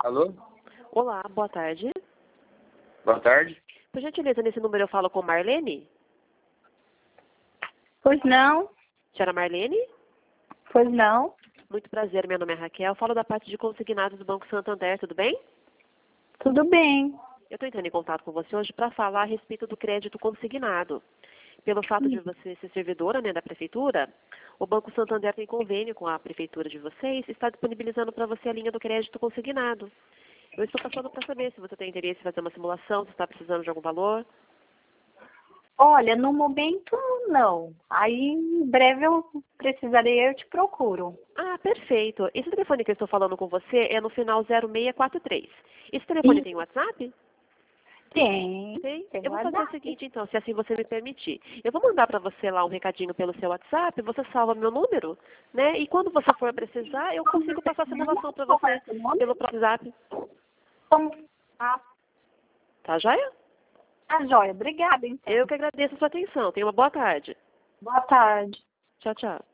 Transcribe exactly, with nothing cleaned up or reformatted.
Alô? Olá, boa tarde. Boa tarde. Por gentileza, nesse número eu falo com Marlene? Pois não, Senhora Marlene? pois não. Muito prazer, meu nome é Raquel. Falo da parte de consignados do Banco Santander, tudo bem? Tudo bem. Eu estou entrando em contato com você hoje para falar a respeito do crédito consignado. Pelo fato de você ser servidora, né, da Prefeitura, o Banco Santander tem convênio com a Prefeitura de vocês e está disponibilizando para você a linha do crédito consignado. Eu estou passando para saber se você tem interesse em fazer uma simulação, se está precisando de algum valor. Olha, no momento não. Aí em breve eu precisarei, eu te procuro. Ah, perfeito. Esse telefone que eu estou falando com você é no final zero seis quatro três. Esse telefone Sim. tem WhatsApp? Tem. Tem? Tem Eu vou fazer o WhatsApp. seguinte, então, se assim você me permitir. Eu vou mandar para você lá um recadinho pelo seu WhatsApp, você salva meu número, né? E quando você for precisar, eu consigo passar a simulação para Qual é você o seu nome? pelo WhatsApp. Como? Ah, Tá joia? tá joia. Obrigada, então. Eu que agradeço a sua atenção. Tenha uma boa tarde. Boa tarde. Tchau, tchau.